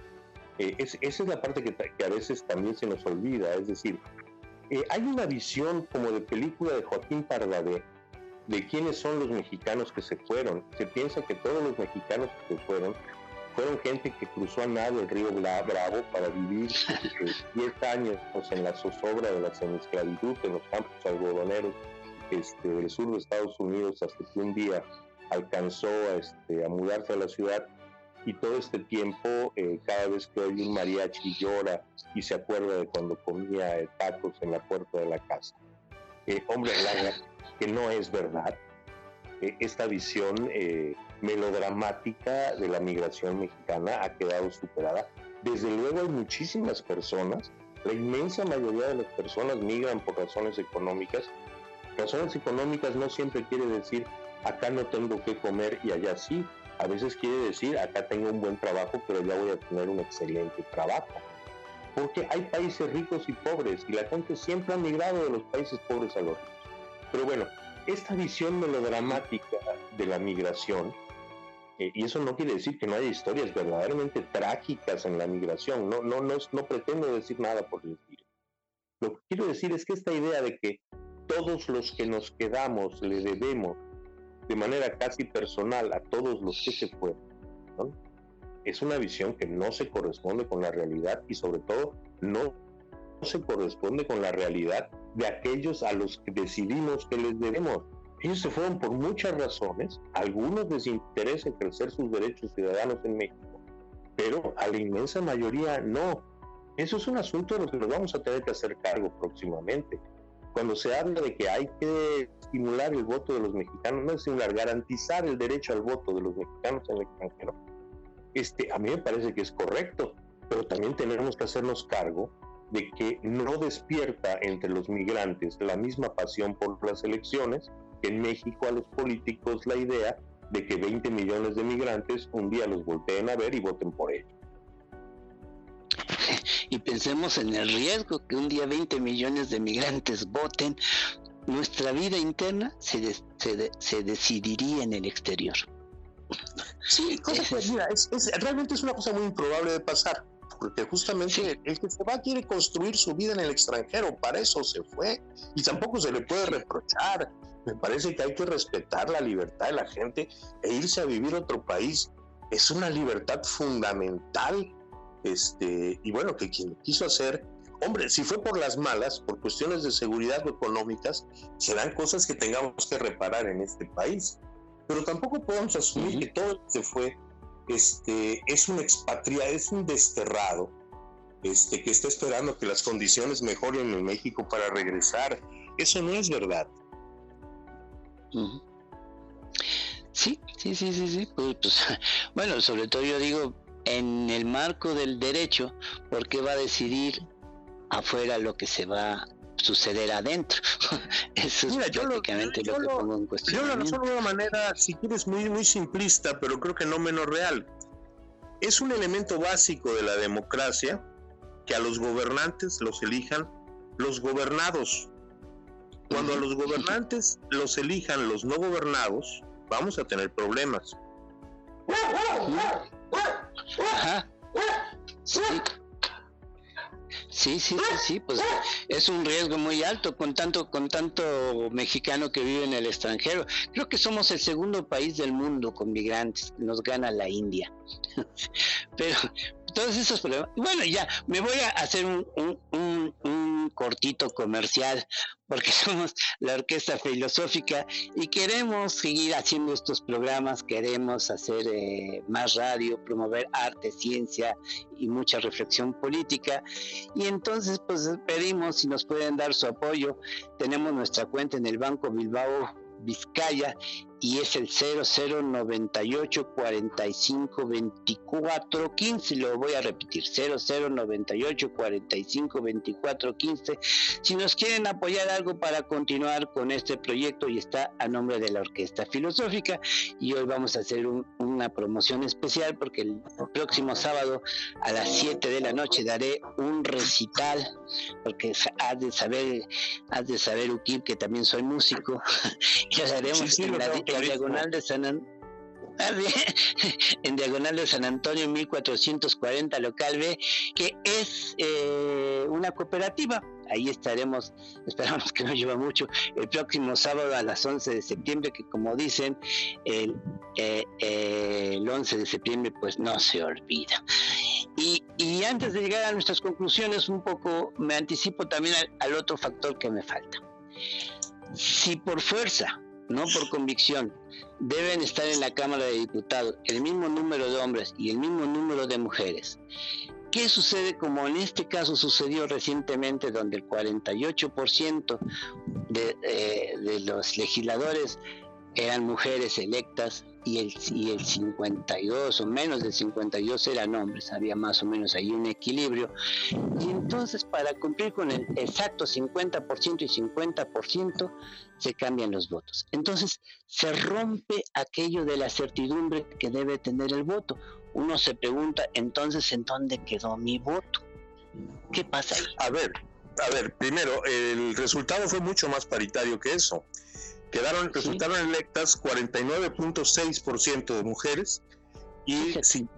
Esa es la parte que a veces también se nos olvida, es decir, hay una visión como de película de Joaquín Pardavé de quiénes son los mexicanos que se fueron. Se piensa que todos los mexicanos que se fueron gente que cruzó a nado el río Bravo para vivir 10 años en la zozobra de la semiesclavitud en los campos algodoneros del sur de Estados Unidos, hasta que un día alcanzó a mudarse a la ciudad, y todo este tiempo cada vez que oye un mariachi llora y se acuerda de cuando comía tacos en la puerta de la casa. Hombre, que no es verdad. Esta visión melodramática de la migración mexicana ha quedado superada. Desde luego hay muchísimas personas, la inmensa mayoría de las personas migran por razones económicas. Razones económicas no siempre quiere decir acá no tengo que comer y allá sí. A veces quiere decir acá tengo un buen trabajo, pero ya voy a tener un excelente trabajo. Porque hay países ricos y pobres, y la gente siempre ha migrado de los países pobres a los ricos. Pero bueno, esta visión melodramática de la migración, y eso no quiere decir que no haya historias verdaderamente trágicas en la migración, no pretendo decir nada por el estilo. Lo que quiero decir es que esta idea de que todos los que nos quedamos le debemos de manera casi personal a todos los que se fueron, ¿no? Es una visión que no se corresponde con la realidad, y sobre todo no se corresponde con la realidad de aquellos a los que decidimos que les debemos. Ellos se fueron por muchas razones, a algunos les interesa crecer sus derechos ciudadanos en México, pero a la inmensa mayoría no. Eso es un asunto de lo que nos vamos a tener que hacer cargo próximamente. Cuando se habla de que hay que estimular el voto de los mexicanos, no estimular, garantizar el derecho al voto de los mexicanos en el extranjero, a mí me parece que es correcto, pero también tenemos que hacernos cargo de que no despierta entre los migrantes la misma pasión por las elecciones que en México a los políticos la idea de que 20 millones de migrantes un día los volteen a ver y voten por ellos. Y pensemos en el riesgo que un día 20 millones de migrantes voten. Nuestra vida interna se decidiría en el exterior. Sí, cosa que, mira, realmente es una cosa muy improbable de pasar. porque justamente el que se va quiere construir su vida en el extranjero, para eso se fue, y tampoco se le puede reprochar. Me parece que hay que respetar la libertad de la gente e irse a vivir a otro país. Es una libertad fundamental, y bueno, que quien lo quiso hacer, hombre, si fue por las malas, por cuestiones de seguridad o económicas, serán cosas que tengamos que reparar en este país, pero tampoco podemos asumir que todo el que se fue es un expatriado, es un desterrado, que está esperando que las condiciones mejoren en México para regresar. Eso no es verdad. Sí. Pues, bueno, sobre todo yo digo, en el marco del derecho, ¿por qué va a decidir afuera lo que se va a suceder adentro? Eso es prácticamente lo que pongo en cuestión. Yo lo resuelvo de una manera, si quieres, muy, muy simplista, pero creo que no menos real. Es un elemento básico de la democracia que a los gobernantes los elijan los gobernados. Cuando a los gobernantes los elijan los no gobernados, vamos a tener problemas. Ajá. Sí, pues es un riesgo muy alto con tanto mexicano que vive en el extranjero. Creo que somos el segundo país del mundo con migrantes, nos gana la India. Pero todos esos problemas. Bueno, ya me voy a hacer un cortito comercial, porque somos la Orquesta Filosófica y queremos seguir haciendo estos programas, queremos hacer más radio, promover arte, ciencia y mucha reflexión política, y entonces pues pedimos si nos pueden dar su apoyo. Tenemos nuestra cuenta en el Banco Bilbao Vizcaya y es el 0098 45 24 15. Lo voy a repetir, 0098 45 24 15. Si nos quieren apoyar algo para continuar con este proyecto, y está a nombre de la Orquesta Filosófica, y hoy vamos a hacer una promoción especial porque el próximo sábado a las 7 de la noche daré un recital, porque has de saber Ukip, que también soy músico, y lo haremos en la diagonal de en diagonal de San Antonio 1440 local B, que es una cooperativa. Ahí estaremos, esperamos que no llueva mucho, el próximo sábado a las 11 de septiembre, que como dicen, el 11 de septiembre pues no se olvida. Y antes de llegar a nuestras conclusiones, un poco me anticipo también al otro factor que me falta. Si por fuerza, no por convicción, deben estar en la Cámara de Diputados el mismo número de hombres y el mismo número de mujeres, ¿qué sucede como en este caso sucedió recientemente, donde el 48% de los legisladores eran mujeres electas y el 52 o menos del 52 eran hombres? Había más o menos ahí un equilibrio, y entonces para cumplir con el exacto 50% y 50% se cambian los votos. Entonces se rompe aquello de la certidumbre que debe tener el voto. Uno se pregunta, entonces, ¿en dónde quedó mi voto? ¿Qué pasa ahí? A ver, primero, el resultado fue mucho más paritario que eso. Resultaron electas 49.6% de mujeres y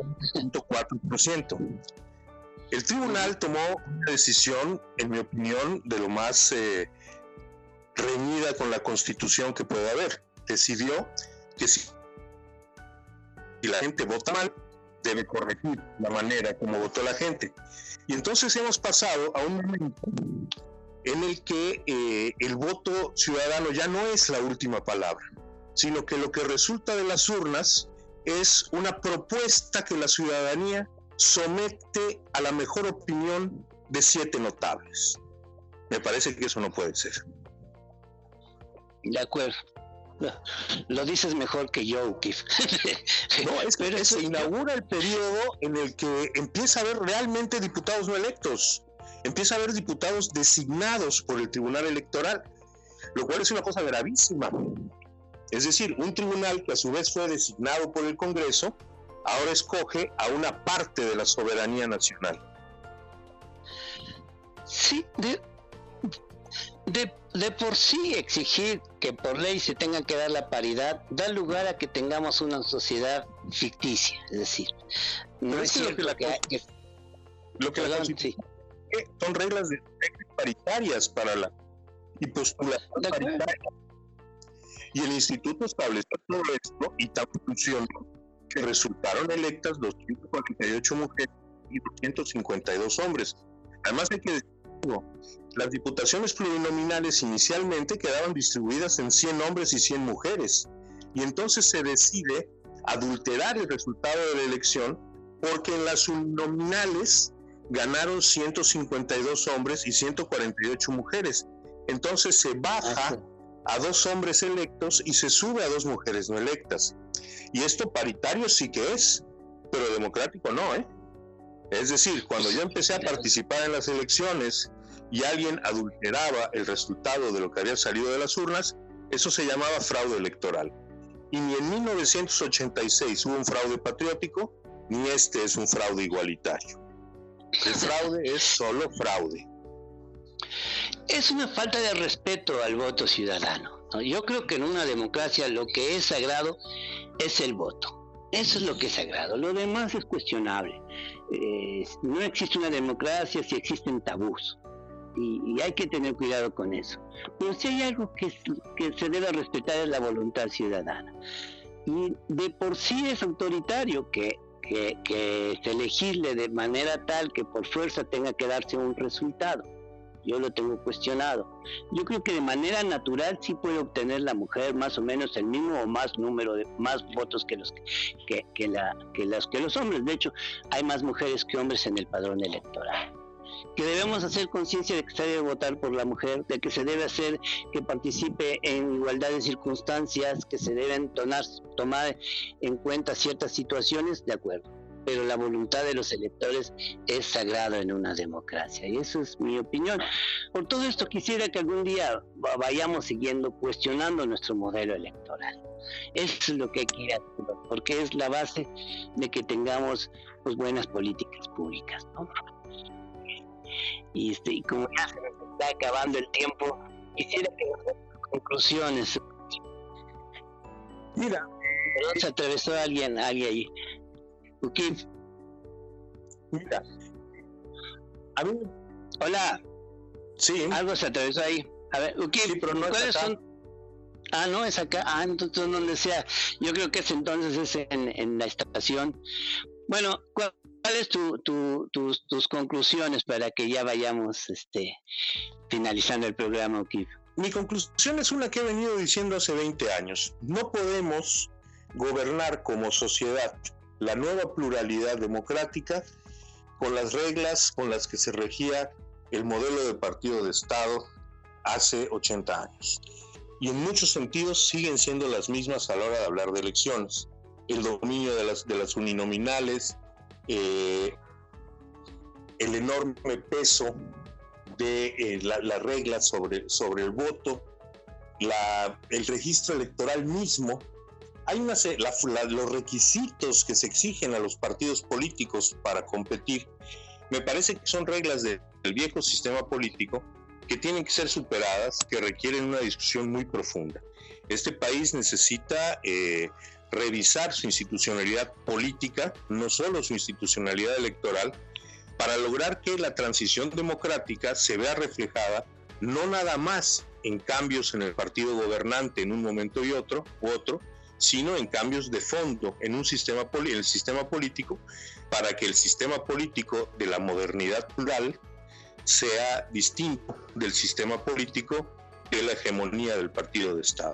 50.4%. El tribunal tomó una decisión, en mi opinión, de lo más reñida con la Constitución que puede haber. Decidió que si la gente vota mal, debe corregir la manera como votó la gente. Y entonces hemos pasado a un momento en el que el voto ciudadano ya no es la última palabra, sino que lo que resulta de las urnas es una propuesta que la ciudadanía somete a la mejor opinión de 7 notables. Me parece que eso no puede ser. De acuerdo. Lo dices mejor que yo, Ukif. No, es que se inaugura el periodo en el que empieza a haber realmente diputados no electos. Empieza a haber diputados designados por el Tribunal Electoral, lo cual es una cosa gravísima. Es decir, un tribunal que a su vez fue designado por el Congreso, ahora escoge a una parte de la soberanía nacional. Sí, de por sí exigir que por ley se tenga que dar la paridad da lugar a que tengamos una sociedad ficticia. Es decir, no es cierto que Lo que la Constitución son reglas paritarias para la y postulación paritaria. Y el instituto estableció todo esto y tal funcionó que resultaron electas 248 mujeres y 252 hombres. Además hay que decirlo, las diputaciones plurinominales inicialmente quedaban distribuidas en 100 hombres y 100 mujeres. Y entonces se decide adulterar el resultado de la elección porque en las uninominales ganaron 152 hombres y 148 mujeres. Entonces se baja a 2 hombres electos y se sube a 2 mujeres no electas. Y esto paritario sí que es, pero democrático no, ¿eh? Es decir, cuando yo empecé a participar en las elecciones y alguien adulteraba el resultado de lo que había salido de las urnas, eso se llamaba fraude electoral. Y ni en 1986 hubo un fraude patriótico, ni este es un fraude igualitario. El fraude es solo fraude. Es una falta de respeto al voto ciudadano, ¿no? Yo creo que en una democracia lo que es sagrado es el voto. Eso es lo que es sagrado. Lo demás es cuestionable. No existe una democracia si existen tabús. Y hay que tener cuidado con eso. Pero si hay algo que se debe respetar es la voluntad ciudadana. Y de por sí es autoritario que se legisle de manera tal que por fuerza tenga que darse un resultado. Yo lo tengo cuestionado. Yo creo que de manera natural sí puede obtener la mujer más o menos el mismo o más número de más votos que los hombres. De hecho, hay más mujeres que hombres en el padrón electoral. Que debemos hacer conciencia de que se debe votar por la mujer, de que se debe hacer que participe en igualdad de circunstancias, que se deben tomar en cuenta ciertas situaciones, de acuerdo. Pero la voluntad de los electores es sagrada en una democracia, y eso es mi opinión. Por todo esto quisiera que algún día vayamos siguiendo cuestionando nuestro modelo electoral. Eso es lo que hay que ir haciendo, porque es la base de que tengamos pues buenas políticas públicas, ¿no? Y como ya se nos está acabando el tiempo, quisiera que nos den conclusiones. Mira, se atravesó alguien ahí. Ukip. Mira, a mí... Hola. Sí. Algo se atravesó ahí. A ver, Ukip, sí, pero no ¿cuáles es acá. son? Ah, no, es acá. Ah, entonces donde sea. Yo creo que es en la estación. Bueno, ¿cuáles tus conclusiones para que ya vayamos finalizando el programa, Ukip? Mi conclusión es una que he venido diciendo hace 20 años. No podemos gobernar como sociedad la nueva pluralidad democrática con las reglas con las que se regía el modelo de partido de Estado hace 80 años. Y en muchos sentidos siguen siendo las mismas a la hora de hablar de elecciones. El dominio de las uninominales, el enorme peso de las reglas sobre el voto, el registro electoral mismo. Hay los requisitos que se exigen a los partidos políticos para competir, me parece que son reglas del viejo sistema político que tienen que ser superadas, que requieren una discusión muy profunda. Este país necesita revisar su institucionalidad política, no solo su institucionalidad electoral, para lograr que la transición democrática se vea reflejada no nada más en cambios en el partido gobernante en un momento u otro, sino en cambios de fondo en el sistema político, para que el sistema político de la modernidad plural sea distinto del sistema político de la hegemonía del partido de Estado.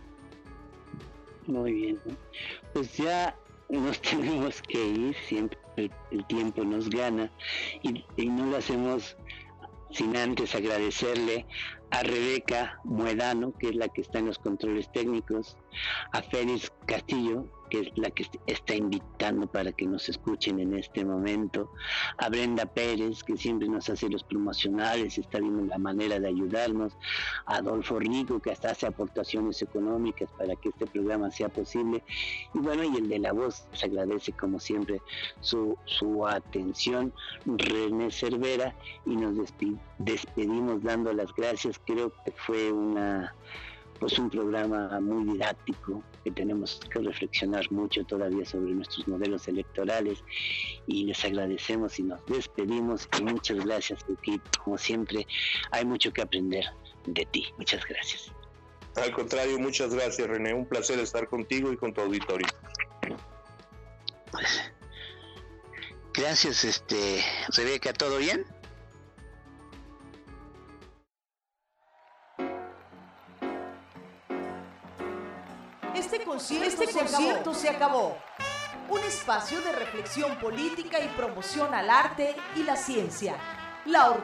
Muy bien, pues ya nos tenemos que ir, siempre el tiempo nos gana y no lo hacemos sin antes agradecerle a Rebeca Muedano, que es la que está en los controles técnicos, a Félix Castillo, que es la que está invitando para que nos escuchen en este momento, a Brenda Pérez, que siempre nos hace los promocionales, está viendo la manera de ayudarnos, a Adolfo Rico, que hasta hace aportaciones económicas para que este programa sea posible, y bueno, y el de la voz, se agradece como siempre su atención, René Cervera, y nos despedimos dando las gracias. Creo que fue una pues un programa muy didáctico, que tenemos que reflexionar mucho todavía sobre nuestros modelos electorales, y les agradecemos y nos despedimos, y muchas gracias, equipo. Como siempre, hay mucho que aprender de ti. Muchas gracias. Al contrario, muchas gracias, René. Un placer estar contigo y con tu auditorio. Gracias, Rebeca, ¿todo bien? Este concierto se acabó. Un espacio de reflexión política y promoción al arte y la ciencia. La